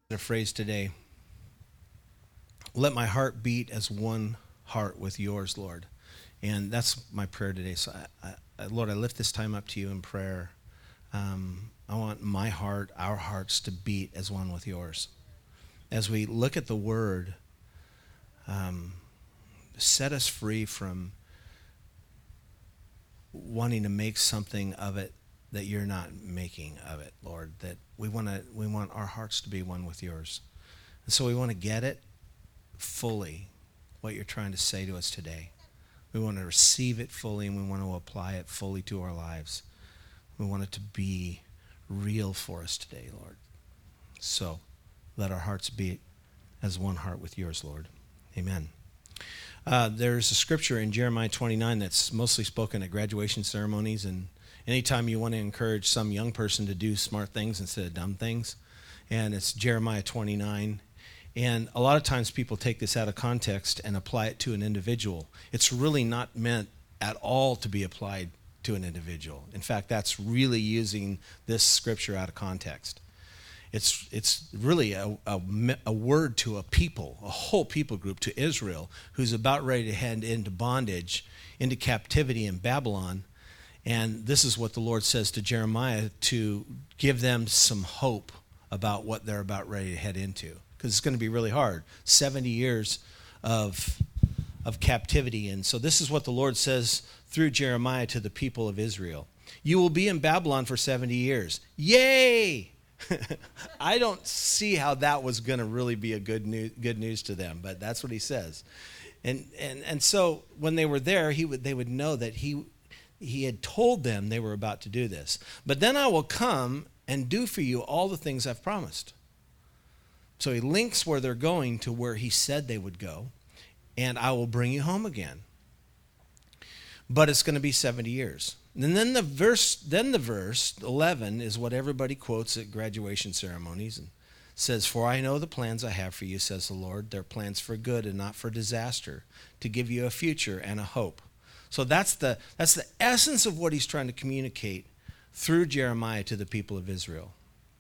A phrase today. Let my heart beat as one heart with yours, Lord. And that's my prayer today. So, Lord, I lift this time up to you in prayer. I want my heart, our hearts, to beat as one with yours. As we look at the Word, set us free from wanting to make something of it that you're not making of it, Lord. That we want our hearts to be one with yours. And so we want to get it fully, what you're trying to say to us today. We want to receive it fully, and we want to apply it fully to our lives. We want it to be real for us today, Lord. So let our hearts beat as one heart with yours, Lord. Amen. There's a scripture in Jeremiah 29 that's mostly spoken at graduation ceremonies, and anytime you want to encourage some young person to do smart things instead of dumb things. And it's Jeremiah 29. And a lot of times people take this out of context and apply it to an individual. It's really not meant at all to be applied to an individual. In fact, that's really using this scripture out of context. It's really a word to a people, a whole people group, to Israel, who's about ready to head into bondage, into captivity in Babylon. And this is what the Lord says to Jeremiah, to give them some hope about what they're about ready to head into. Because it's going to be really hard. 70 years of captivity. And so this is what the Lord says through Jeremiah to the people of Israel. You will be in Babylon for 70 years. Yay! I don't see how that was going to really be a good news to them, but that's what he says. And so when they were there, they would know that he had told them they were about to do this. But then I will come and do for you all the things I've promised. So he links where they're going to where he said they would go, and I will bring you home again. But it's going to be 70 years. And then the verse 11 is what everybody quotes at graduation ceremonies, and says, "For I know the plans I have for you, says the Lord. They're plans for good and not for disaster, to give you a future and a hope." So that's the essence of what he's trying to communicate through Jeremiah to the people of Israel.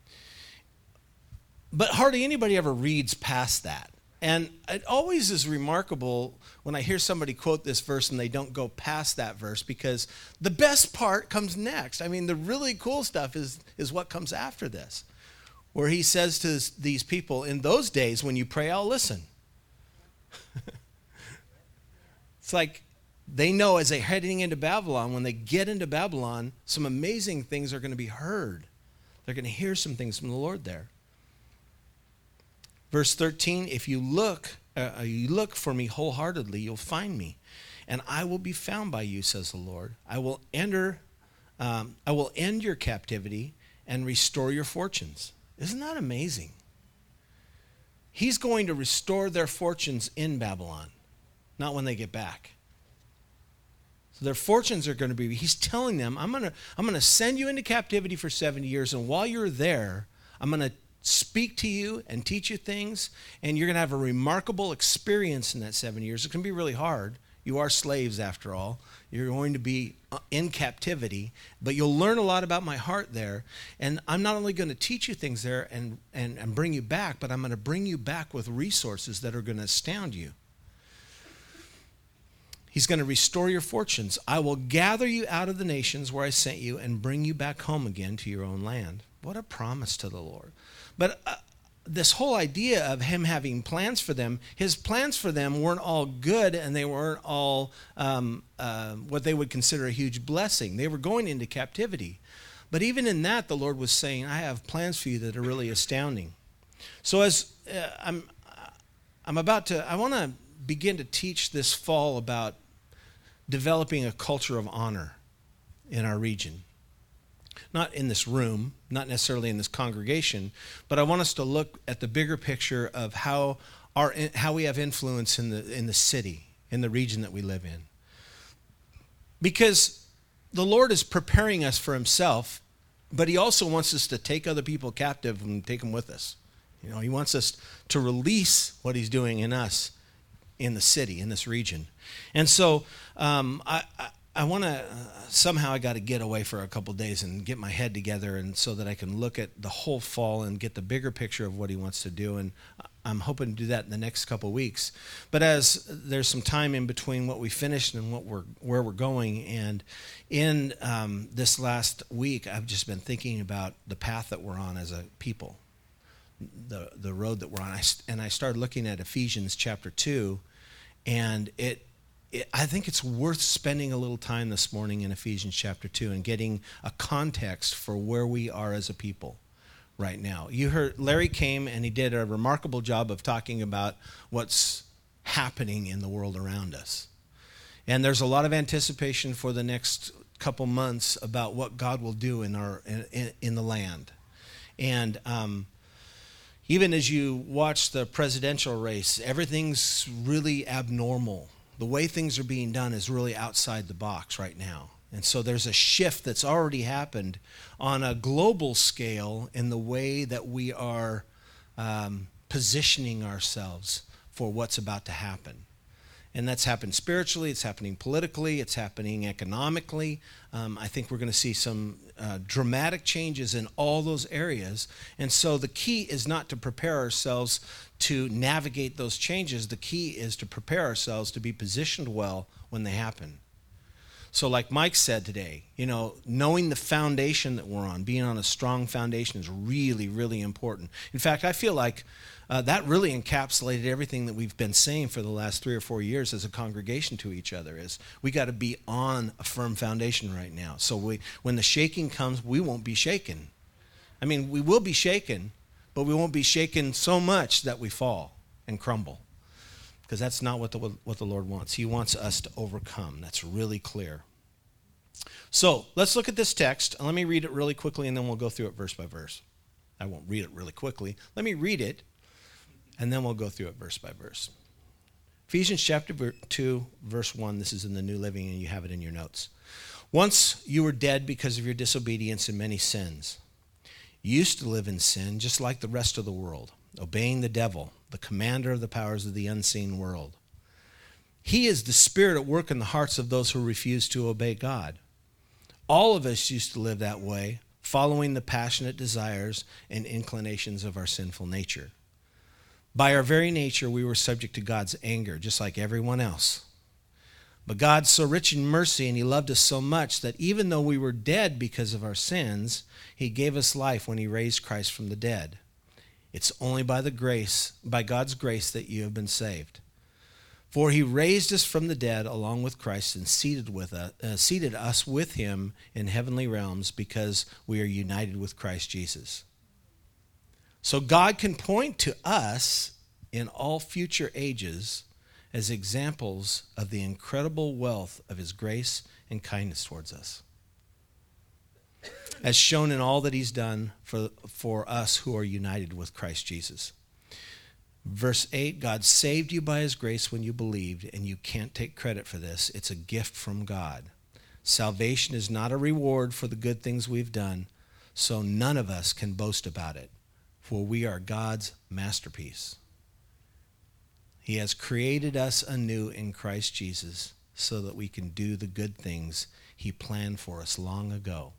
But hardly anybody ever reads past that. And it always is remarkable when I hear somebody quote this verse and they don't go past that verse, because the best part comes next. I mean, the really cool stuff is what comes after this, where he says to these people, in those days when you pray, I'll listen. It's like they know as they're heading into Babylon, when they get into Babylon, some amazing things are going to be heard. They're going to hear some things from the Lord there. Verse 13, if you look for me wholeheartedly, you'll find me, and I will be found by you, says the Lord. I will end your captivity and restore your fortunes. Isn't that amazing? He's going to restore their fortunes in Babylon, not when they get back. So their fortunes are going to be, he's telling them, I'm going to send you into captivity for 70 years, and while you're there, I'm going to speak to you and teach you things, and you're going to have a remarkable experience in that 7 years. It's going to be really hard. You are slaves after all. You're going to be in captivity, but you'll learn a lot about my heart there. And I'm not only going to teach you things there and bring you back, but I'm going to bring you back with resources that are going to astound you. He's going to restore your fortunes. I will gather you out of the nations where I sent you and bring you back home again to your own land. What a promise to the Lord. But this whole idea of him having plans for them, his plans for them weren't all good, and they weren't all what they would consider a huge blessing. They were going into captivity. But even in that, the Lord was saying, I have plans for you that are really astounding. So as I want to begin to teach this fall about developing a culture of honor in our region. Not in this room, not necessarily in this congregation, but I want us to look at the bigger picture of how we have influence in the city, in the region that we live in. Because the Lord is preparing us for himself, but he also wants us to take other people captive and take them with us. You know, he wants us to release what he's doing in us, in the city, in this region. And so I I want to, somehow I got to get away for a couple days and get my head together, and so that I can look at the whole fall and get the bigger picture of what he wants to do. And I'm hoping to do that in the next couple weeks. But as there's some time in between what we finished and where we're going, and in this last week, I've just been thinking about the path that we're on as a people, the road that we're on. And I started looking at Ephesians chapter 2, and I think it's worth spending a little time this morning in Ephesians chapter 2 and getting a context for where we are as a people right now. You heard Larry came and he did a remarkable job of talking about what's happening in the world around us. And there's a lot of anticipation for the next couple months about what God will do in the land. And even as you watch the presidential race, everything's really abnormal. The way things are being done is really outside the box right now. And so there's a shift that's already happened on a global scale in the way that we are positioning ourselves for what's about to happen. And that's happened spiritually, it's happening politically, it's happening economically. I think we're going to see some dramatic changes in all those areas. And so the key is not to prepare ourselves to navigate those changes. The key is to prepare ourselves to be positioned well when they happen. So like Mike said today, knowing the foundation that we're on, being on a strong foundation is really, really important. In fact, I feel like that really encapsulated everything that we've been saying for the last 3 or 4 years as a congregation to each other, is we got to be on a firm foundation right now. So when the shaking comes, we won't be shaken. I mean, we will be shaken, but we won't be shaken so much that we fall and crumble. Because that's not what the Lord wants. He wants us to overcome. That's really clear. So let's look at this text. Let me read it really quickly, and then we'll go through it verse by verse. I won't read it really quickly. Let me read it, and then we'll go through it verse by verse. Ephesians chapter 2, verse 1. This is in the New Living, and you have it in your notes. Once you were dead because of your disobedience and many sins. You used to live in sin just like the rest of the world, obeying the devil, the commander of the powers of the unseen world. He is the spirit at work in the hearts of those who refuse to obey God. All of us used to live that way, following the passionate desires and inclinations of our sinful nature. By our very nature, we were subject to God's anger, just like everyone else. But God's so rich in mercy, and he loved us so much that even though we were dead because of our sins, he gave us life when he raised Christ from the dead. It's only by God's grace that you have been saved. For he raised us from the dead along with Christ and seated us with him in heavenly realms because we are united with Christ Jesus. So God can point to us in all future ages as examples of the incredible wealth of his grace and kindness towards us, as shown in all that he's done for us who are united with Christ Jesus. Verse 8, God saved you by his grace when you believed, and you can't take credit for this. It's a gift from God. Salvation is not a reward for the good things we've done, so none of us can boast about it, for we are God's masterpiece. He has created us anew in Christ Jesus so that we can do the good things he planned for us long ago.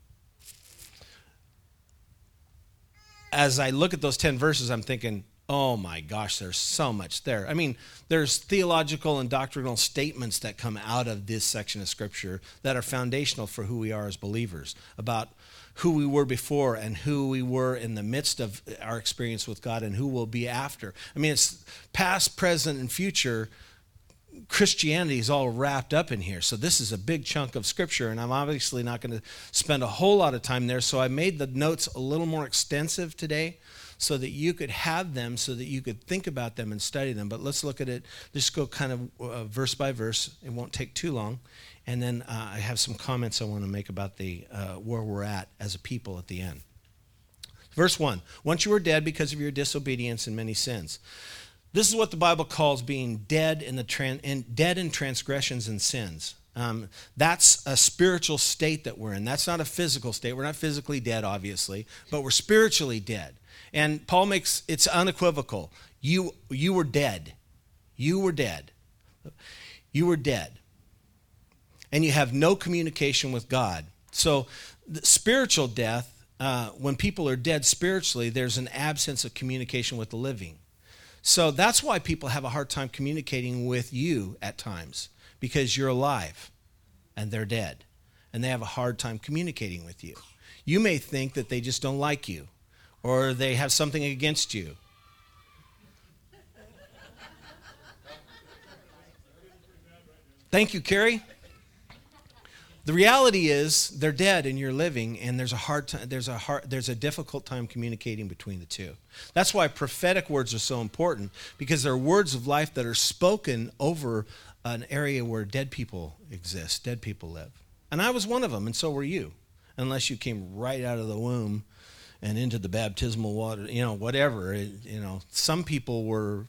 As I look at those 10 verses, I'm thinking, oh my gosh, there's so much there. I mean, there's theological and doctrinal statements that come out of this section of Scripture that are foundational for who we are as believers, about who we were before and who we were in the midst of our experience with God and who we'll be after. I mean, it's past, present, and future. Christianity is all wrapped up in here. So this is a big chunk of Scripture, and I'm obviously not going to spend a whole lot of time there. So I made the notes a little more extensive today so that you could have them, so that you could think about them and study them. But let's look at it. Just go kind of verse by verse. It won't take too long. And then I have some comments I want to make about the where we're at as a people at the end. Verse 1, once you were dead because of your disobedience and many sins. This is what the Bible calls being dead in transgressions and sins. That's a spiritual state that we're in. That's not a physical state. We're not physically dead, obviously, but we're spiritually dead. And Paul makes it's unequivocal. You were dead. You were dead. You were dead. and you have no communication with God. So the spiritual death, when people are dead spiritually, there's an absence of communication with the living. So that's why people have a hard time communicating with you at times, because you're alive and they're dead, and they have a hard time communicating with you. You may think that they just don't like you, or they have something against you. Thank you, Carrie. The reality is they're dead and you're living, and there's a difficult time communicating between the two. That's why prophetic words are so important, because they're words of life that are spoken over an area where dead people exist, dead people live. And I was one of them, and so were you, unless you came right out of the womb and into the baptismal water, whatever. Some people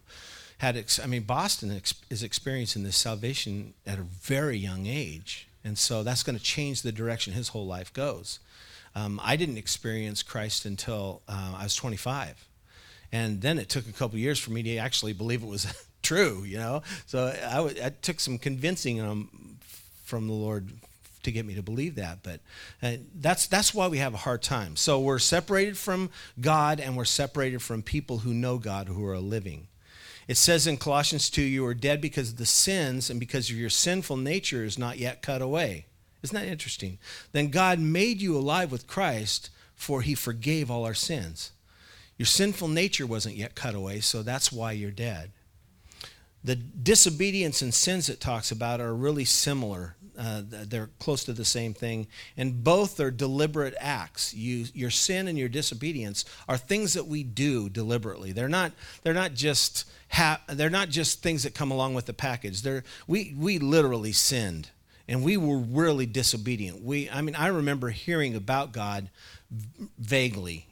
Boston is experiencing this salvation at a very young age. And so that's going to change the direction his whole life goes. I didn't experience Christ until I was 25. And then it took a couple years for me to actually believe it was true, So I took some convincing from the Lord to get me to believe that. But that's why we have a hard time. So we're separated from God, and we're separated from people who know God, who are living. It says in Colossians 2, you are dead because of the sins, and because of your sinful nature is not yet cut away. Isn't that interesting? Then God made you alive with Christ, for he forgave all our sins. Your sinful nature wasn't yet cut away, so that's why you're dead. The disobedience and sins it talks about are really similar. They're close to the same thing, and both are deliberate acts. Your sin and your disobedience are things that we do deliberately. They're not just things that come along with the package. We literally sinned, and we were really disobedient. I remember hearing about God vaguely.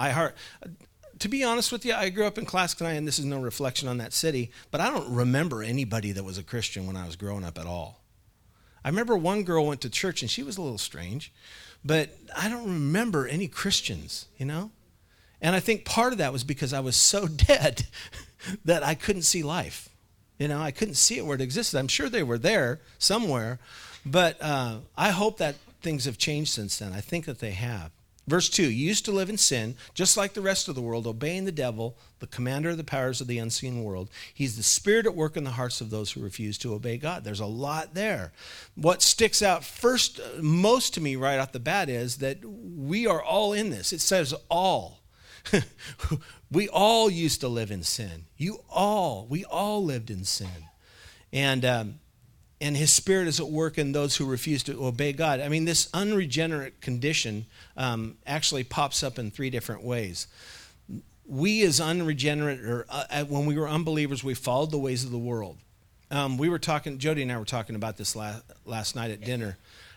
To be honest with you, I grew up in Clascanine, and this is no reflection on that city, but I don't remember anybody that was a Christian when I was growing up at all. I remember one girl went to church, and she was a little strange, but I don't remember any Christians, And I think part of that was because I was so dead that I couldn't see life. I couldn't see it where it existed. I'm sure they were there somewhere, but I hope that things have changed since then. I think that they have. Verse 2, you used to live in sin, just like the rest of the world, obeying the devil, the commander of the powers of the unseen world. He's the spirit at work in the hearts of those who refuse to obey God. There's a lot there. What sticks out most to me right off the bat is that we are all in this. It says all. We all used to live in sin. We all lived in sin. And his spirit is at work in those who refuse to obey God. This unregenerate condition actually pops up in three different ways. We as unregenerate, or when we were unbelievers, we followed the ways of the world. Jody and I were talking about this last night at dinner.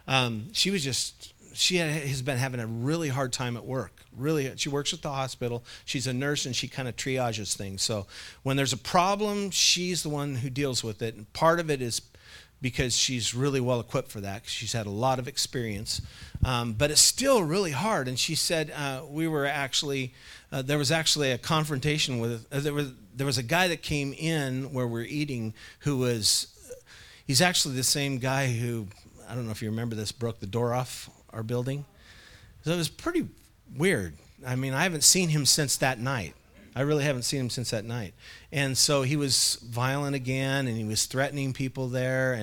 She has been having a really hard time at work. Really, she works at the hospital. She's a nurse, and she kind of triages things. So when there's a problem, she's the one who deals with it. And part of it is because she's really well equipped for that, because she's had a lot of experience. But it's still really hard. And she said there was actually a confrontation with, there was a guy that came in where we're eating he's actually the same guy who, I don't know if you remember this, broke the door off our building. So it was pretty weird. I haven't seen him since that night. I really haven't seen him since that night. And so he was violent again, and he was threatening people there,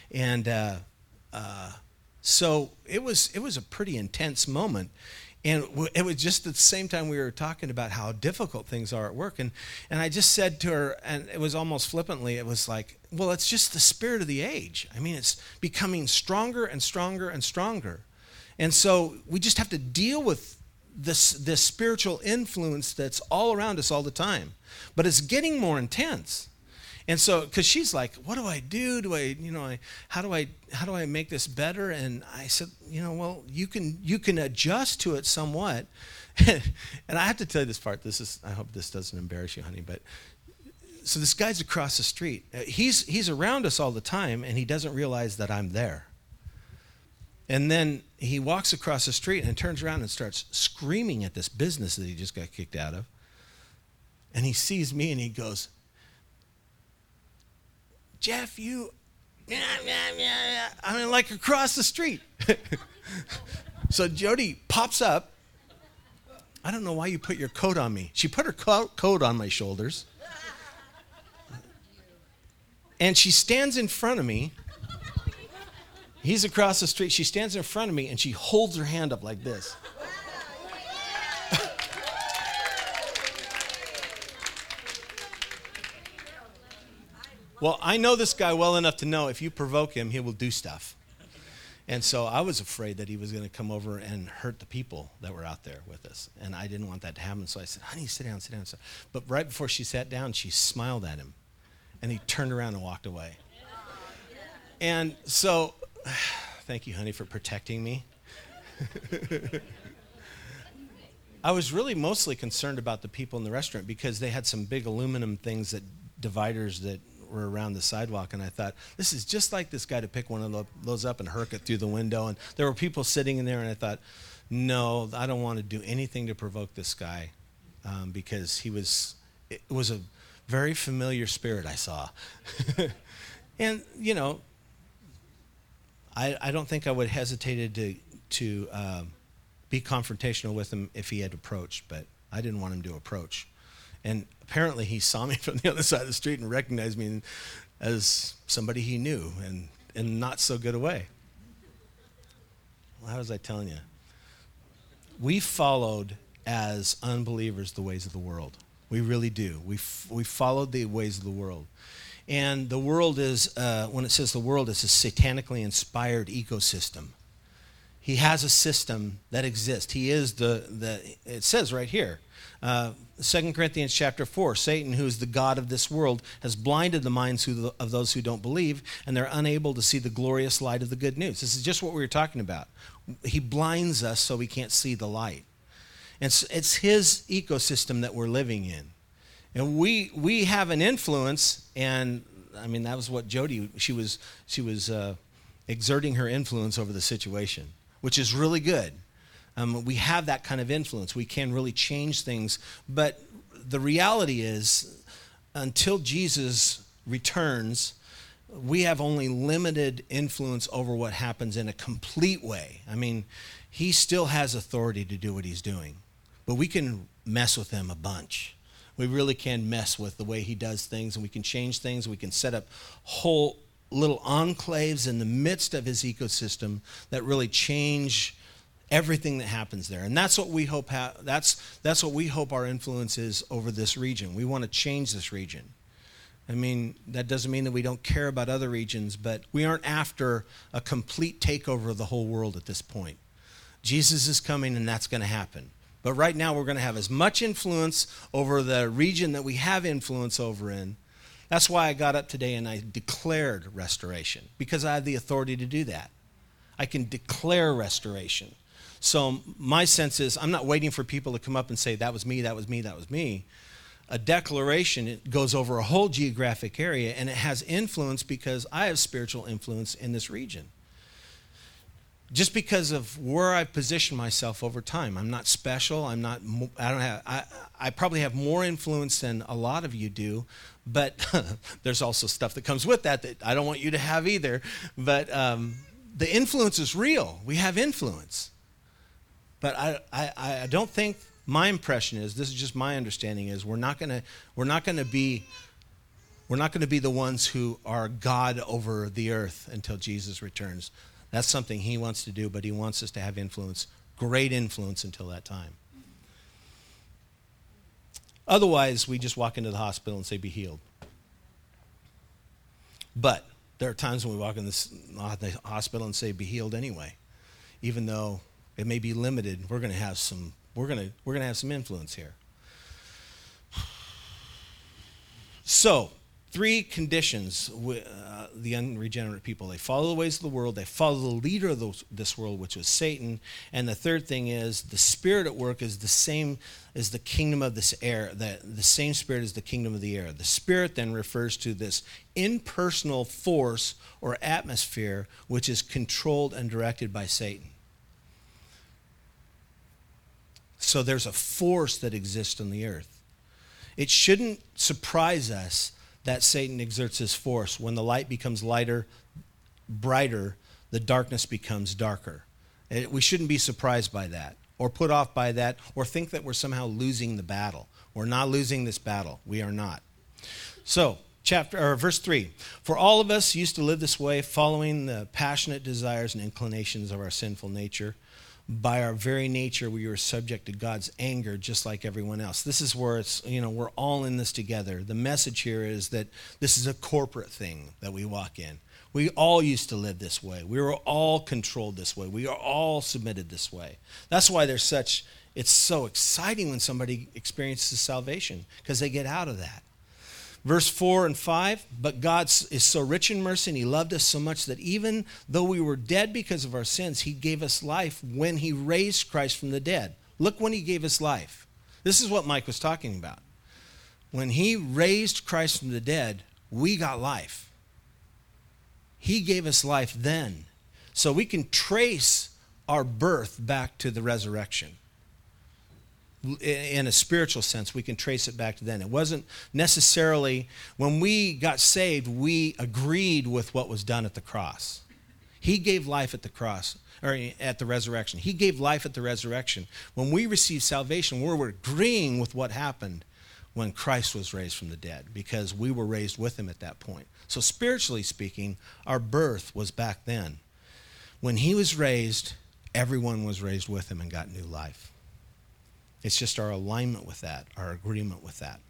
so it was a pretty intense moment. And it was just at the same time we were talking about how difficult things are at work. And I just said to her, and it was almost flippantly, it was like, well, it's just the spirit of the age. It's becoming stronger and stronger and stronger. And so we just have to deal with this spiritual influence that's all around us all the time, but it's getting more intense. And so, because she's like, what do I do? How do I make this better? And I said, well, you can adjust to it somewhat. And I have to tell you this part. I hope this doesn't embarrass you, honey, but so this guy's across the street. He's around us all the time, and he doesn't realize that I'm there. And then he walks across the street and turns around and starts screaming at this business that he just got kicked out of. And he sees me and he goes, Jeff, I mean, like across the street. So Jody pops up. I don't know why you put your coat on me. She put her coat on my shoulders. And she stands in front of me. He's across the street. She stands in front of me and she holds her hand up like this. Well, I know this guy well enough to know if you provoke him, he will do stuff. And so I was afraid that he was going to come over and hurt the people that were out there with us. And I didn't want that to happen. So I said, honey, sit down, sit down. But right before she sat down, she smiled at him. And he turned around and walked away. And so, thank you, honey, for protecting me. I was really mostly concerned about the people in the restaurant because they had some big aluminum things, dividers that were around the sidewalk, and I thought, this is just like this guy to pick one of those up and hurk it through the window. And there were people sitting in there, and I thought, no, I don't want to do anything to provoke this guy because it was a very familiar spirit I saw. And, I don't think I would have hesitated to be confrontational with him if he had approached, but I didn't want him to approach. And apparently he saw me from the other side of the street and recognized me as somebody he knew, and in not so good a way. Well, how was I telling you? We followed as unbelievers the ways of the world. We really do. We followed the ways of the world. And the world is, when it says the world, it's a satanically inspired ecosystem. He has a system that exists. He is it says right here, 2 Corinthians chapter 4, Satan, who is the god of this world, has blinded the minds of those who don't believe, and they're unable to see the glorious light of the good news. This is just what we were talking about. He blinds us so we can't see the light. And it's his ecosystem that we're living in. And we have an influence, and I mean, that was what Jody, she was exerting her influence over the situation, which is really good. We have that kind of influence. We can really change things. But the reality is, until Jesus returns, we have only limited influence over what happens in a complete way. I mean, he still has authority to do what he's doing. But we can mess with him a bunch. We really can mess with the way he does things, and we can change things. We can set up whole little enclaves in the midst of his ecosystem that really change everything that happens there. And that's what we hope that's what we hope our influence is over this region. We want to change this region. I mean, that doesn't mean that we don't care about other regions, but we aren't after a complete takeover of the whole world at this point. Jesus is coming, and that's going to happen. But right now we're going to have as much influence over the region that we have influence over in. That's why I got up today and I declared restoration, because I have the authority to do that. I can declare restoration. So my sense is I'm not waiting for people to come up and say, that was me, that was me, that was me. A declaration, it goes over a whole geographic area, and it has influence because I have spiritual influence in this region. Just because of where I've positioned myself over time. I'm not special. I probably have more influence than a lot of you do, but there's also stuff that comes with that I don't want you to have either. But the influence is real. We have influence. But I don't think, my impression is, this is just my understanding, is we're not going to be the ones who are God over the earth until Jesus returns. That's something he wants to do, but he wants us to have influence, great influence until that time. Otherwise, we just walk into the hospital and say, be healed. But there are times when we walk in the hospital and say, be healed anyway. Even though it may be limited, we're going to have some influence here. So, 3 conditions the unregenerate people. They follow the ways of the world. They follow the leader of this world, which was Satan. And the third thing is the spirit at work is the same as the kingdom of this air. The same spirit as the kingdom of the air. The spirit then refers to this impersonal force or atmosphere which is controlled and directed by Satan. So there's a force that exists on the earth. It shouldn't surprise us that Satan exerts his force. When the light becomes lighter, brighter, the darkness becomes darker. We shouldn't be surprised by that or put off by that or think that we're somehow losing the battle. We're not losing this battle. We are not. So, verse 3, for all of us used to live this way, following the passionate desires and inclinations of our sinful nature. By our very nature, we are subject to God's anger just like everyone else. This is where it's, we're all in this together. The message here is that this is a corporate thing that we walk in. We all used to live this way. We were all controlled this way. We are all submitted this way. That's why it's so exciting when somebody experiences salvation, because they get out of that. Verse 4 and 5, but God is so rich in mercy and he loved us so much that even though we were dead because of our sins, he gave us life when he raised Christ from the dead. Look when he gave us life. This is what Mike was talking about. When he raised Christ from the dead, we got life. He gave us life then. So we can trace our birth back to the resurrection. In a spiritual sense, we can trace it back to then. It wasn't necessarily, when we got saved, we agreed with what was done at the cross. He gave life at the cross, or at the resurrection. He gave life at the resurrection. When we receive salvation, we're agreeing with what happened when Christ was raised from the dead, because we were raised with him at that point. So spiritually speaking, our birth was back then. When he was raised, everyone was raised with him and got new life. It's just our alignment with that, our agreement with that.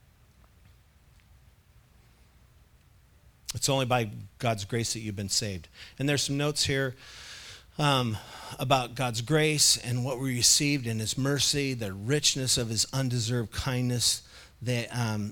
It's only by God's grace that you've been saved. And there's some notes here about God's grace and what we received in his mercy, the richness of his undeserved kindness. There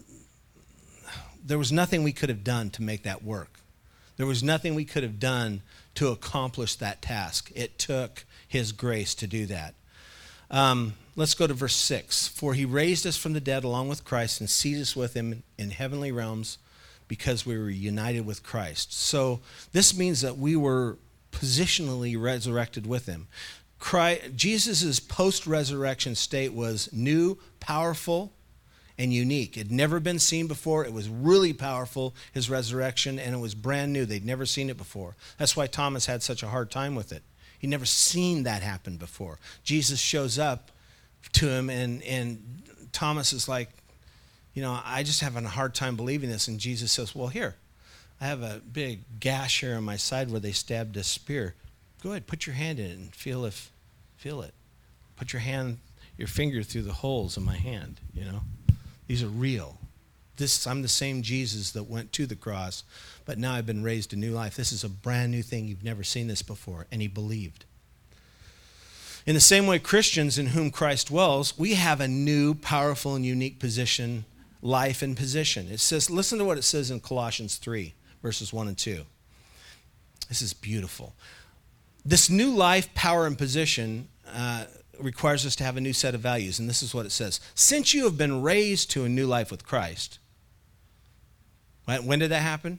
was nothing we could have done to make that work. There was nothing we could have done to accomplish that task. It took his grace to do that. Let's go to verse 6. For he raised us from the dead along with Christ and seated us with him in heavenly realms because we were united with Christ. So this means that we were positionally resurrected with him. Jesus' post-resurrection state was new, powerful, and unique. It had never been seen before. It was really powerful, his resurrection, and it was brand new. They'd never seen it before. That's why Thomas had such a hard time with it. He'd never seen that happen before. Jesus shows up to him, and Thomas is like, I just having a hard time believing this. And Jesus says, well, here, I have a big gash here on my side where they stabbed a spear. Go ahead, put your hand in it and feel it. Put your finger through the holes in my hand, These are real. I'm the same Jesus that went to the cross, but now I've been raised to new life. This is a brand new thing. You've never seen this before. And he believed. In the same way, Christians in whom Christ dwells, we have a new, powerful, and unique position, life and position. It says, listen to what it says in Colossians 3, verses 1 and 2. This is beautiful. This new life, power, and position requires us to have a new set of values. And this is what it says. Since you have been raised to a new life with Christ. When did that happen?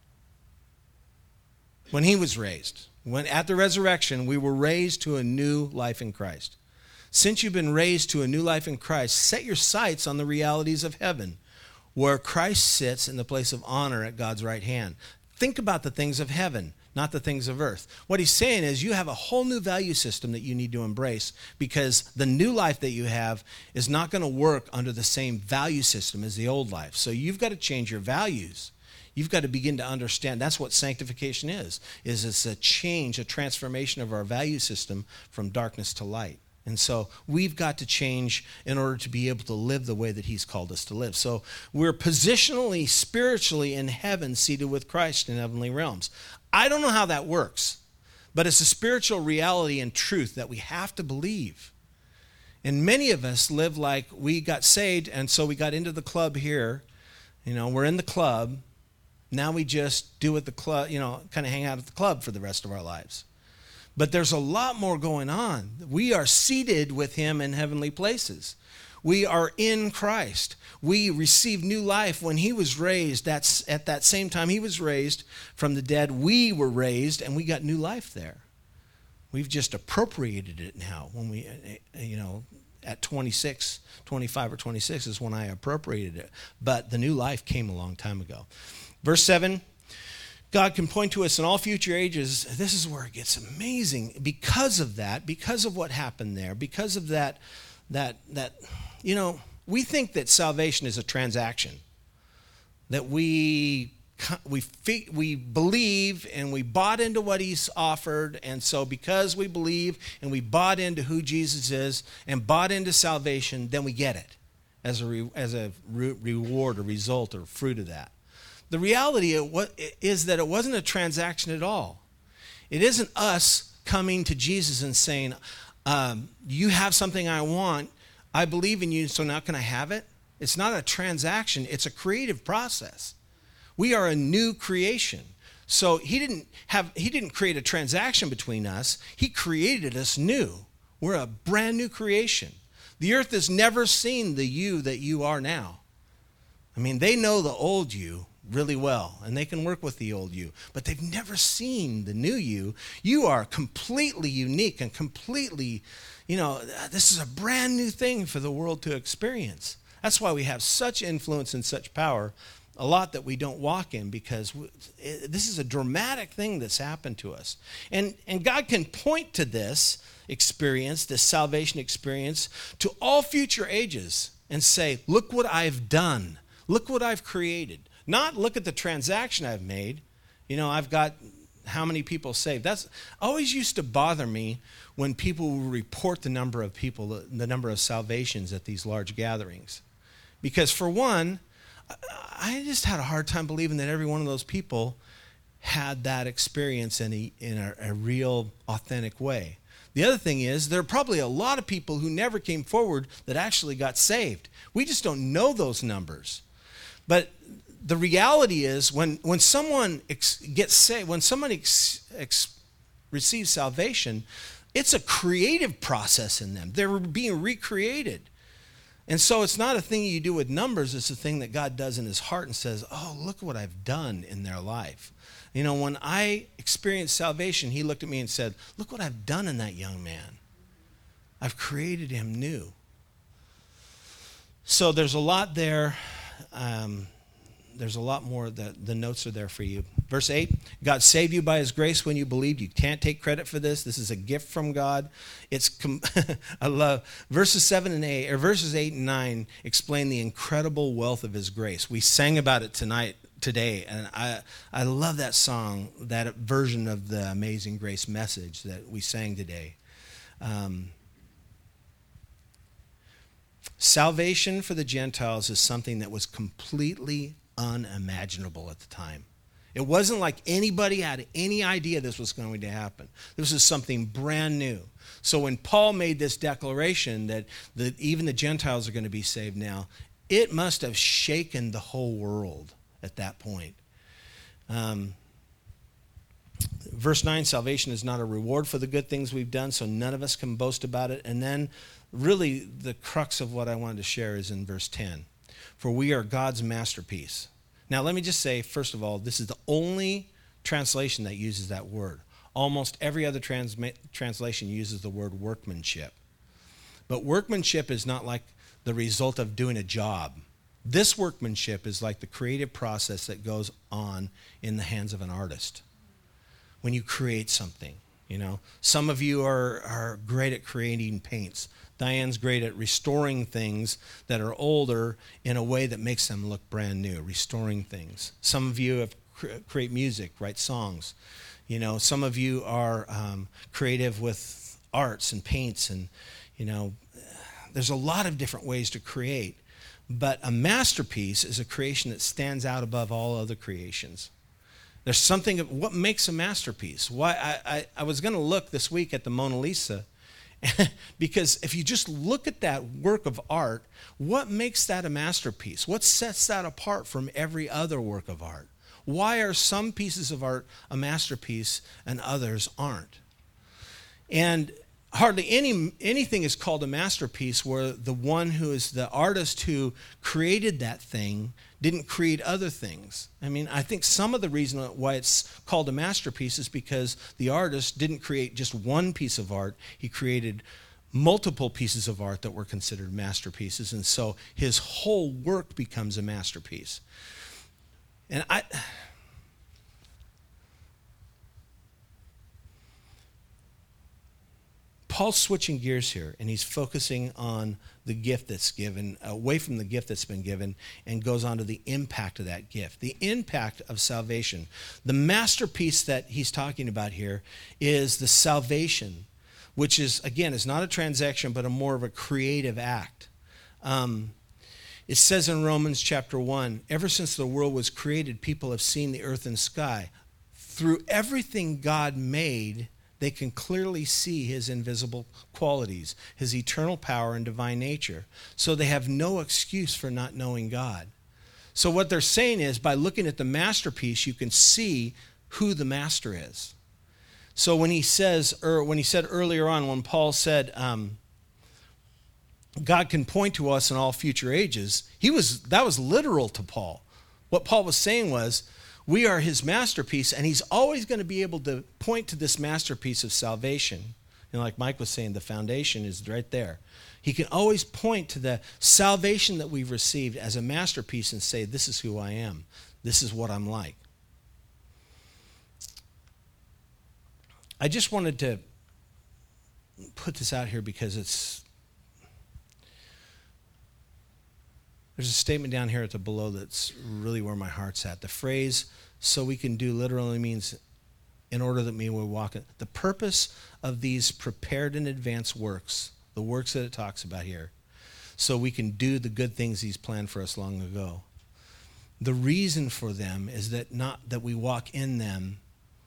When he was raised. When at the resurrection, we were raised to a new life in Christ. Since you've been raised to a new life in Christ, set your sights on the realities of heaven, where Christ sits in the place of honor at God's right hand. Think about the things of heaven, not the things of earth. What he's saying is you have a whole new value system that you need to embrace, because the new life that you have is not going to work under the same value system as the old life. So you've got to change your values. You've got to begin to understand. That's what sanctification is it's a change, a transformation of our value system from darkness to light. And so we've got to change in order to be able to live the way that he's called us to live. So we're positionally, spiritually in heaven, seated with Christ in heavenly realms. I don't know how that works, but it's a spiritual reality and truth that we have to believe. And many of us live like we got saved, and so we got into the club here. We're in the club. Now we just do at the club, kind of hang out at the club for the rest of our lives. But there's a lot more going on. We are seated with him in heavenly places. We are in Christ. We received new life when he was raised. That's at that same time he was raised from the dead. We were raised, and we got new life there. We've just appropriated it now when we, at 26, 25 or 26 is when I appropriated it. But the new life came a long time ago. Verse 7, God can point to us in all future ages. This is where it gets amazing. Because of that, because of what happened there, because of that, we think that salvation is a transaction. That we believe and we bought into what he's offered, and so because we believe and we bought into who Jesus is and bought into salvation, then we get it as a reward or result or fruit of that. The reality is that it wasn't a transaction at all. It isn't us coming to Jesus and saying, you have something I want, I believe in you, so now can I have it? It's not a transaction, it's a creative process. We are a new creation. So he didn't create a transaction between us. He created us new. We're a brand new creation. The earth has never seen the you that you are now. I mean, they know the old you really well, and they can work with the old you, but they've never seen the new you. You are completely unique and completely, this is a brand new thing for the world to experience. That's why we have such influence and such power, a lot that we don't walk in, because this is a dramatic thing that's happened to us. And God can point to this experience, this salvation experience, to all future ages and say, look what I've done. Look what I've created. Not look at the transaction I've made. I've got how many people saved. That's always used to bother me when people will report the number of people, the number of salvations at these large gatherings. Because for one, I just had a hard time believing that every one of those people had that experience in a real, authentic way. The other thing is, there are probably a lot of people who never came forward that actually got saved. We just don't know those numbers. But the reality is, when someone gets saved, when somebody receives salvation, it's a creative process in them. They're being recreated. And so it's not a thing you do with numbers, it's a thing that God does in his heart and says, oh, look what I've done in their life. When I experienced salvation, he looked at me and said, look what I've done in that young man. I've created him new. So there's a lot there. There's a lot more. The notes are there for you. Verse 8, God saved you by his grace when you believed. You can't take credit for this. This is a gift from God. I love verses 8 and 9 explain the incredible wealth of his grace. We sang about it today, and I love that song, that version of the Amazing Grace message that we sang today. Salvation for the Gentiles is something that was completely unimaginable at the time. It wasn't like anybody had any idea this was going to happen. This is something brand new. So when Paul made this declaration that even the Gentiles are going to be saved now, it must have shaken the whole world at that point. Verse 9, salvation is not a reward for the good things we've done, so none of us can boast about it. And then really the crux of what I wanted to share is in verse 10. For we are God's masterpiece. Now let me just say, first of all, this is the only translation that uses that word. Almost every other translation uses the word workmanship. But workmanship is not like the result of doing a job. This workmanship is like the creative process that goes on in the hands of an artist. When you create something, Some of you are great at creating paints. Diane's great at restoring things that are older in a way that makes them look brand new, restoring things. Some of you have create music, write songs. Some of you are creative with arts and paints, and there's a lot of different ways to create. But a masterpiece is a creation that stands out above all other creations. There's something of what makes a masterpiece. Why I was going to look this week at the Mona Lisa, because if you just look at that work of art, what makes that a masterpiece? What sets that apart from every other work of art? Why are some pieces of art a masterpiece and others aren't? And hardly anything is called a masterpiece where the one who is the artist who created that thing didn't create other things. I think some of the reason why it's called a masterpiece is because the artist didn't create just one piece of art. He created multiple pieces of art that were considered masterpieces, and so his whole work becomes a masterpiece. And Paul's switching gears here, and he's focusing on the gift that's given, away from the gift that's been given, and goes on to the impact of that gift, the impact of salvation. The masterpiece that he's talking about here is the salvation, which is, again, is not a transaction, but a more of a creative act. It says in Romans chapter 1, ever since the world was created, people have seen the earth and sky. Through everything God made, they can clearly see his invisible qualities, his eternal power and divine nature. So they have no excuse for not knowing God. So what they're saying is, by looking at the masterpiece, you can see who the master is. So when he said earlier on, when Paul said, God can point to us in all future ages, that was literal to Paul. What Paul was saying was, we are his masterpiece, and he's always going to be able to point to this masterpiece of salvation. And like Mike was saying, the foundation is right there. He can always point to the salvation that we've received as a masterpiece and say, this is who I am. This is what I'm like. I just wanted to put this out here because there's a statement down here at the below that's really where my heart's at. The phrase, so we can do, literally means in order that we will walk it. The purpose of these prepared in advance works, the works that it talks about here, so we can do the good things he's planned for us long ago. The reason for them is that not that we walk in them,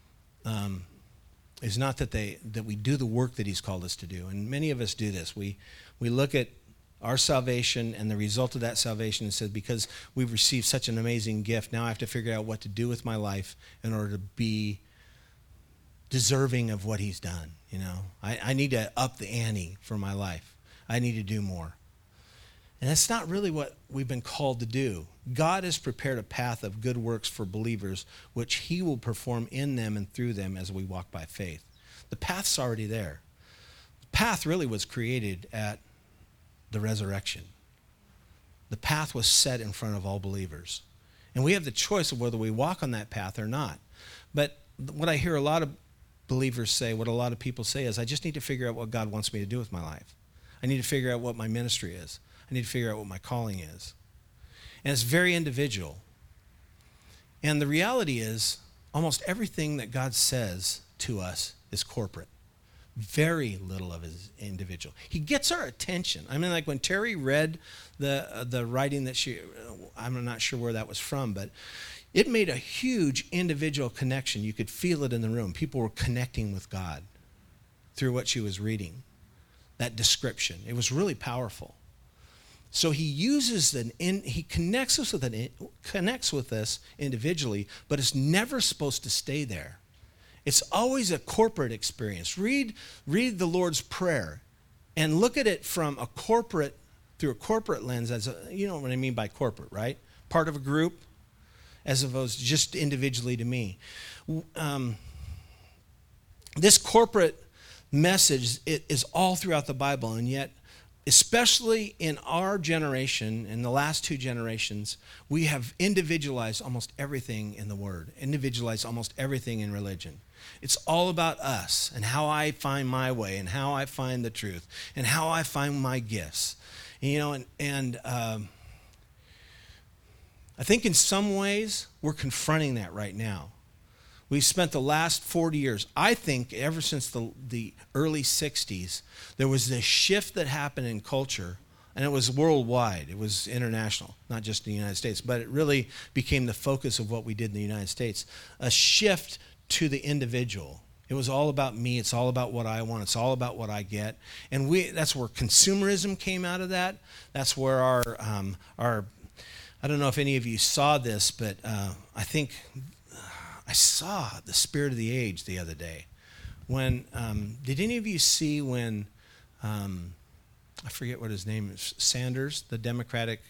is not that we do the work that he's called us to do. And many of us do this. We look at our salvation and the result of that salvation and said, because we've received such an amazing gift, now I have to figure out what to do with my life in order to be deserving of what he's done. I need to up the ante for my life. I need to do more. And that's not really what we've been called to do. God has prepared a path of good works for believers, which he will perform in them and through them as we walk by faith. The path's already there. The path really was created at the resurrection. The path was set in front of all believers. And we have the choice of whether we walk on that path or not. But what I hear a lot of believers say, what a lot of people say is, I just need to figure out what God wants me to do with my life. I need to figure out what my ministry is. I need to figure out what my calling is. And it's very individual. And the reality is, almost everything that God says to us is corporate. Very little of it is individual. He gets our attention. I mean, like when Terry read the writing that I'm not sure where that was from, but it made a huge individual connection. You could feel it in the room. People were connecting with God through what she was reading. That description. It was really powerful. So he uses he connects with us individually, but it's never supposed to stay there. It's always a corporate experience. Read the Lord's Prayer and look at it through a corporate lens. You know what I mean by corporate, right? Part of a group, as opposed to just individually to me. This corporate message is all throughout the Bible, and yet, especially in our generation, in the last two generations, we have individualized almost everything in the Word, individualized almost everything in religion. It's all about us and how I find my way and how I find the truth and how I find my gifts. And I think in some ways we're confronting that right now. We've spent the last 40 years, I think ever since the early 60s, there was this shift that happened in culture, and it was worldwide. It was international, not just in the United States, but it really became the focus of what we did in the United States. A shift to the individual. It was all about me. It's all about what I want. It's all about what I get. And that's where consumerism came out of that. That's where our I don't know if any of you saw this, but I think I saw the spirit of the age the other day. When did any of you see when I forget what his name is, Sanders, the Democratic,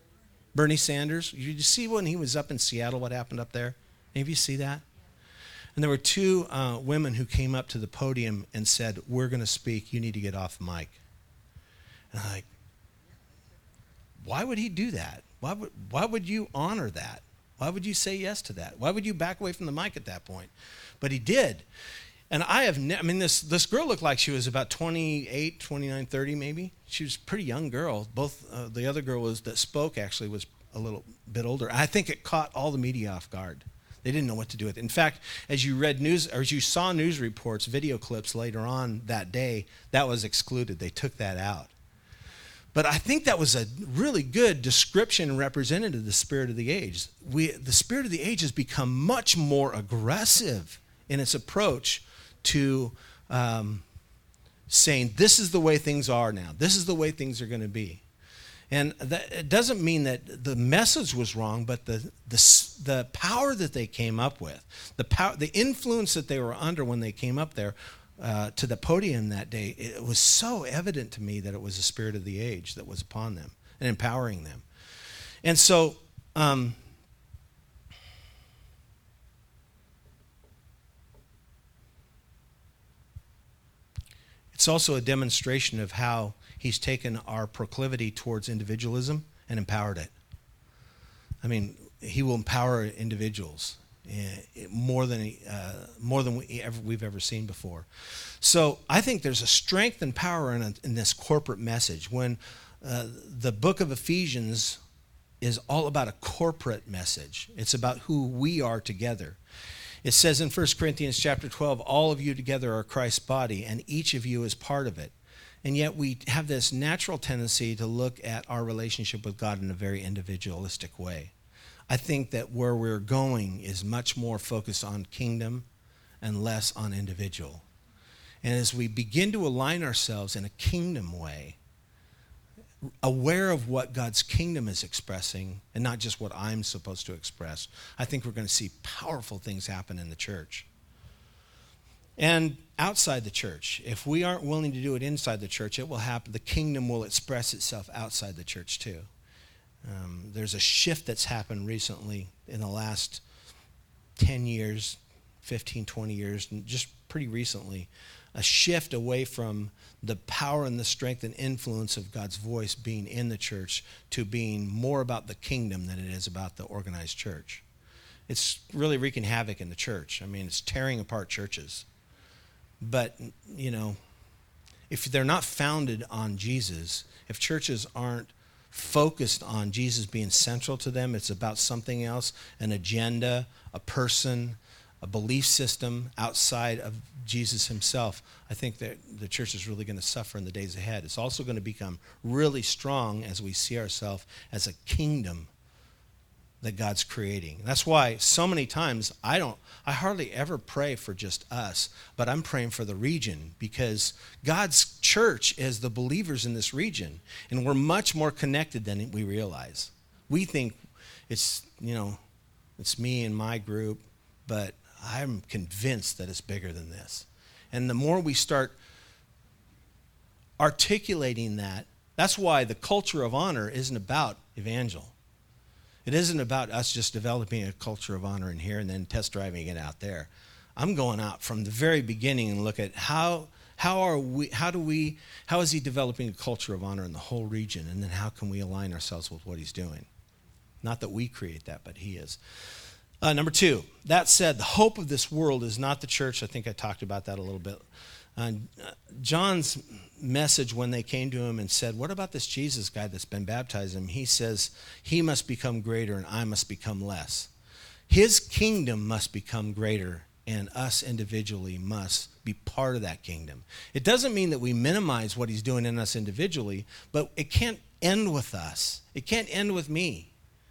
Bernie Sanders? Did you see when he was up in Seattle, what happened up there? Any of you see that? And there were two women who came up to the podium and said, "We're going to speak. You need to get off the mic." And I'm like, why would he do that? Why would you honor that? Why would you say yes to that? Why would you back away from the mic at that point? But he did. And this girl looked like she was about 28, 29, 30 maybe. She was a pretty young girl. Both the other girl that spoke actually was a little bit older. I think it caught all the media off guard. They didn't know what to do with it. In fact, as you saw news reports, video clips later on that day, that was excluded. They took that out. But I think that was a really good description and representative of the spirit of the age. The spirit of the age has become much more aggressive in its approach to saying, this is the way things are now. This is the way things are going to be. And it doesn't mean that the message was wrong, but the power that they came up with, the influence that they were under when they came up there to the podium that day, it was so evident to me that it was the spirit of the age that was upon them and empowering them. And so it's also a demonstration of how he's taken our proclivity towards individualism and empowered it. I mean, he will empower individuals more than we've ever seen before. So I think there's a strength and power in this corporate message. When the book of Ephesians is all about a corporate message. It's about who we are together. It says in 1 Corinthians chapter 12, all of you together are Christ's body, and each of you is part of it. And yet we have this natural tendency to look at our relationship with God in a very individualistic way. I think that where we're going is much more focused on kingdom and less on individual. And as we begin to align ourselves in a kingdom way, aware of what God's kingdom is expressing and not just what I'm supposed to express, I think we're going to see powerful things happen in the church. And outside the church, if we aren't willing to do it inside the church, it will happen. The kingdom will express itself outside the church too. There's a shift that's happened recently in the last 10 years, 15, 20 years, and just pretty recently, a shift away from the power and the strength and influence of God's voice being in the church to being more about the kingdom than it is about the organized church. It's really wreaking havoc in the church. I mean, it's tearing apart churches. But, you know, if they're not founded on Jesus, if churches aren't focused on Jesus being central to them, it's about something else, an agenda, a person, a belief system outside of Jesus himself, I think that the church is really going to suffer in the days ahead. It's also going to become really strong as we see ourselves as a kingdom that God's creating. That's why so many times I hardly ever pray for just us, but I'm praying for the region, because God's church is the believers in this region, and we're much more connected than we realize. We think it's me and my group, but I'm convinced that it's bigger than this. And the more we start articulating that, that's why the culture of honor isn't about evangel. It isn't about us just developing a culture of honor in here and then test driving it out there. I'm going out from the very beginning and look at how is he developing a culture of honor in the whole region, and then how can we align ourselves with what he's doing? Not that we create that, but he is. Number 2, that said, the hope of this world is not the church. I think I talked about that a little bit. John's message when they came to him and said, what about this Jesus guy that's been baptized him? He says, he must become greater and I must become less. His kingdom must become greater, and us individually must be part of that kingdom. It doesn't mean that we minimize what he's doing in us individually, but it can't end with us. It can't end with me.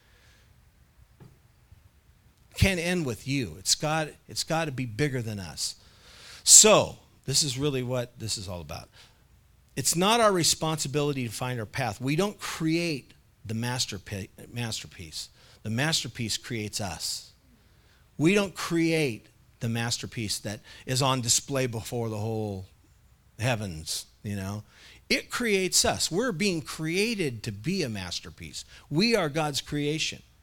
It can't end with you. It's got to be bigger than us. So, this is really what this is all about. It's not our responsibility to find our path. We don't create the masterpiece. The masterpiece creates us. We don't create the masterpiece that is on display before the whole heavens, you know. It creates us. We're being created to be a masterpiece. We are God's creation.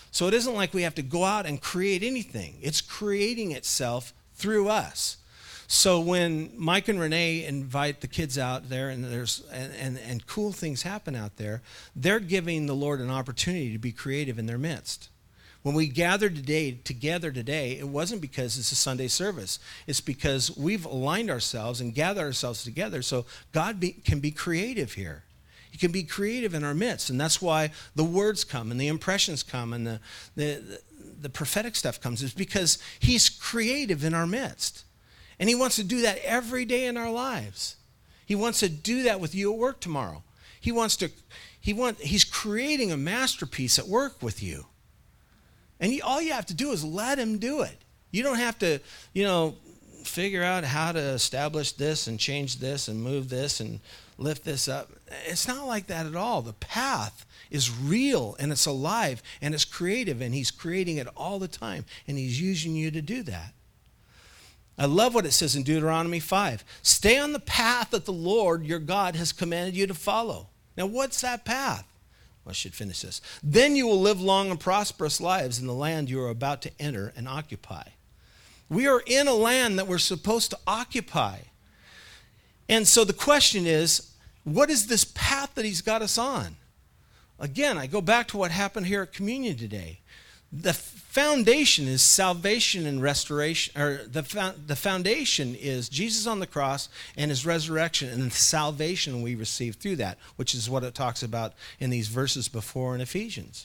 So it isn't like we have to go out and create anything. It's creating itself through us. So when Mike and Renee invite the kids out there and cool things happen out there, they're giving the Lord an opportunity to be creative in their midst. When we gathered together today, it wasn't because it's a Sunday service. It's because we've aligned ourselves and gathered ourselves together so God can be creative here. He can be creative in our midst, and that's why the words come and the impressions come and the prophetic stuff comes. It's because he's creative in our midst. And he wants to do that every day in our lives. He wants to do that with you at work tomorrow. He's creating a masterpiece at work with you. And all you have to do is let him do it. You don't have to, figure out how to establish this and change this and move this and lift this up. It's not like that at all. The path is real and it's alive and it's creative, and he's creating it all the time, and he's using you to do that. I love what it says in Deuteronomy 5. Stay on the path that the Lord your God has commanded you to follow. Now, what's that path? Well, I should finish this. Then you will live long and prosperous lives in the land you are about to enter and occupy. We are in a land that we're supposed to occupy. And so the question is, what is this path that he's got us on? Again, I go back to what happened here at communion today. The foundation is salvation and restoration, or the foundation is Jesus on the cross and his resurrection and the salvation we receive through that, which is what it talks about in these verses before in Ephesians.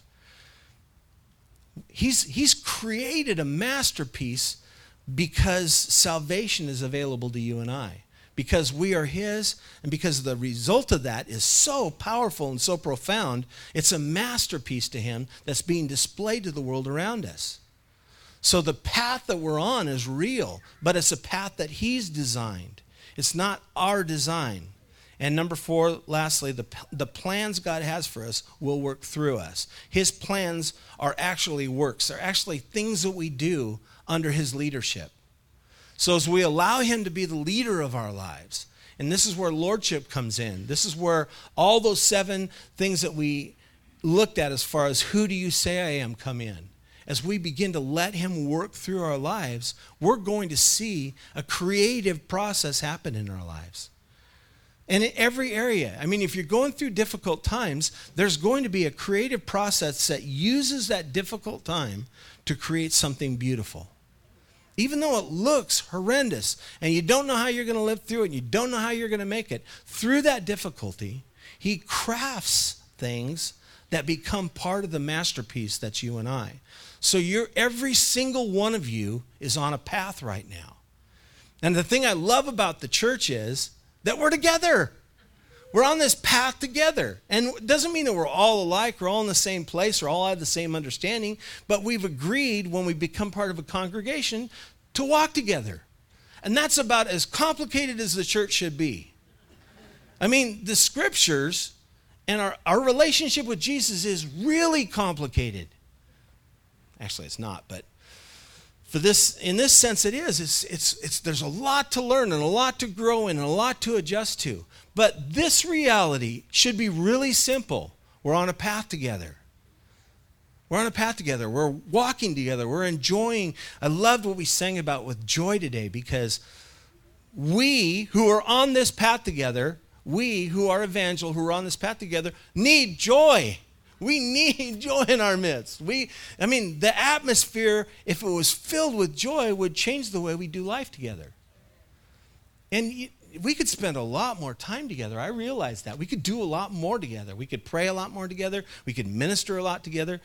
He's created a masterpiece because salvation is available to you and I. Because we are his, and because the result of that is so powerful and so profound, it's a masterpiece to him that's being displayed to the world around us. So the path that we're on is real, but it's a path that he's designed. It's not our design. And number 4, lastly, the plans God has for us will work through us. His plans are actually works. They're actually things that we do under his leadership. So as we allow him to be the leader of our lives, and this is where lordship comes in. This is where all those 7 things that we looked at as far as who do you say I am come in. As we begin to let him work through our lives, we're going to see a creative process happen in our lives. And in every area. I mean, if you're going through difficult times, there's going to be a creative process that uses that difficult time to create something beautiful. Even though it looks horrendous and you don't know how you're going to live through it and you don't know how you're going to make it, through that difficulty, he crafts things that become part of the masterpiece that's you and I. So every single one of you is on a path right now. And the thing I love about the church is that we're together. We're on this path together. And it doesn't mean that we're all alike, we're all in the same place, or all have the same understanding, but we've agreed when we become part of a congregation to walk together. And that's about as complicated as the church should be. I mean, the scriptures and our relationship with Jesus is really complicated. Actually, it's not, but in this sense it is. There's a lot to learn and a lot to grow in and a lot to adjust to. But this reality should be really simple. We're on a path together. We're on a path together. We're walking together. We're enjoying. I loved what we sang about with joy today, because we who are on this path together, we who are evangel, who are on this path together, need joy. We need joy in our midst. The atmosphere, if it was filled with joy, would change the way we do life together. And we could spend a lot more time together. I realize that. We could do a lot more together. We could pray a lot more together. We could minister a lot together.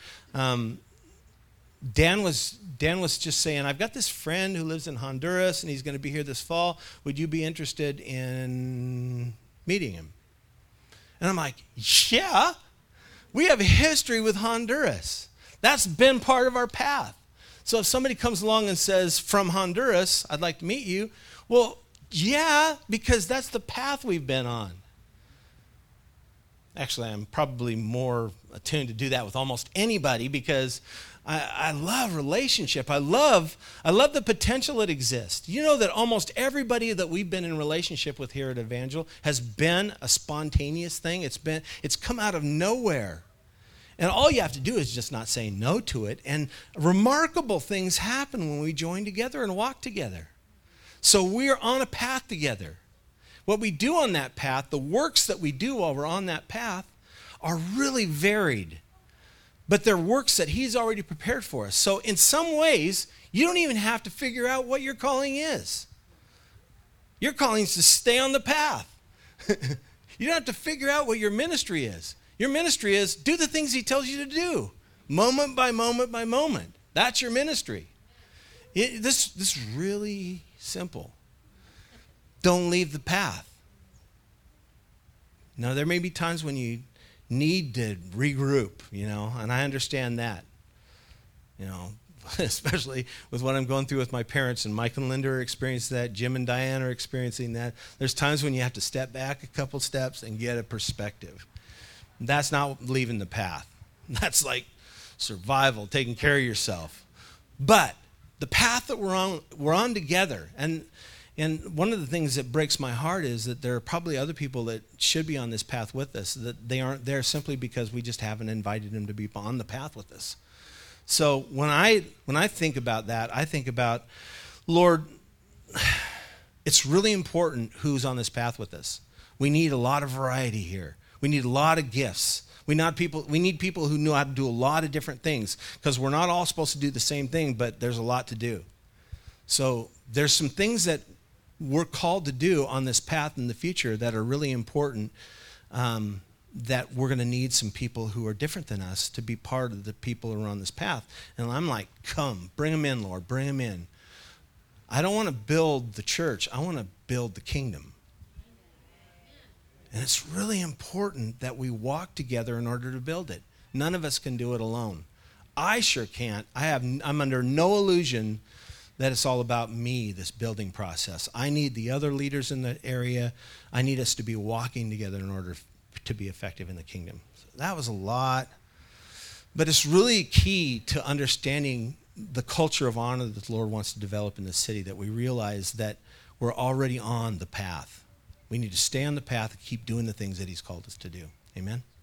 Dan was just saying, I've got this friend who lives in Honduras, and he's going to be here this fall. Would you be interested in meeting him? And I'm like, yeah. We have a history with Honduras. That's been part of our path. So if somebody comes along and says, from Honduras, I'd like to meet you, well, yeah, because that's the path we've been on. Actually, I'm probably more attuned to do that with almost anybody, because I love relationship. I love the potential that exists. You know that almost everybody that we've been in relationship with here at Evangel has been a spontaneous thing. It's come out of nowhere. And all you have to do is just not say no to it. And remarkable things happen when we join together and walk together. So we're on a path together. What we do on that path, the works that we do while we're on that path, are really varied. But they're works that he's already prepared for us. So in some ways, you don't even have to figure out what your calling is. Your calling is to stay on the path. You don't have to figure out what your ministry is. Your ministry is do the things he tells you to do, moment by moment by moment. That's your ministry. This is really simple. Don't leave the path. Now, there may be times when you need to regroup, and I understand that, especially with what I'm going through with my parents, and Mike and Linda are experiencing that, Jim and Diane are experiencing that. There's times when you have to step back a couple steps and get a perspective. That's not leaving the path. That's like survival, taking care of yourself. But the path that we're on together, and one of the things that breaks my heart is that there are probably other people that should be on this path with us, that they aren't there simply because we just haven't invited them to be on the path with us. So when I think about that, I think about, Lord, it's really important who's on this path with us. We need a lot of variety here. We need a lot of gifts. We need people who know how to do a lot of different things, because we're not all supposed to do the same thing, but there's a lot to do. So there's some things that we're called to do on this path in the future that are really important, that we're going to need some people who are different than us to be part of the people who are on this path. And I'm like, come, bring them in, Lord, bring them in. I don't want to build the church. I want to build the kingdom. And it's really important that we walk together in order to build it. None of us can do it alone. I sure can't. I'm under no illusion that it's all about me, this building process. I need the other leaders in the area. I need us to be walking together in order to be effective in the kingdom. So that was a lot. But it's really key to understanding the culture of honor that the Lord wants to develop in the city, that we realize that we're already on the path. We need to stay on the path and keep doing the things that he's called us to do. Amen?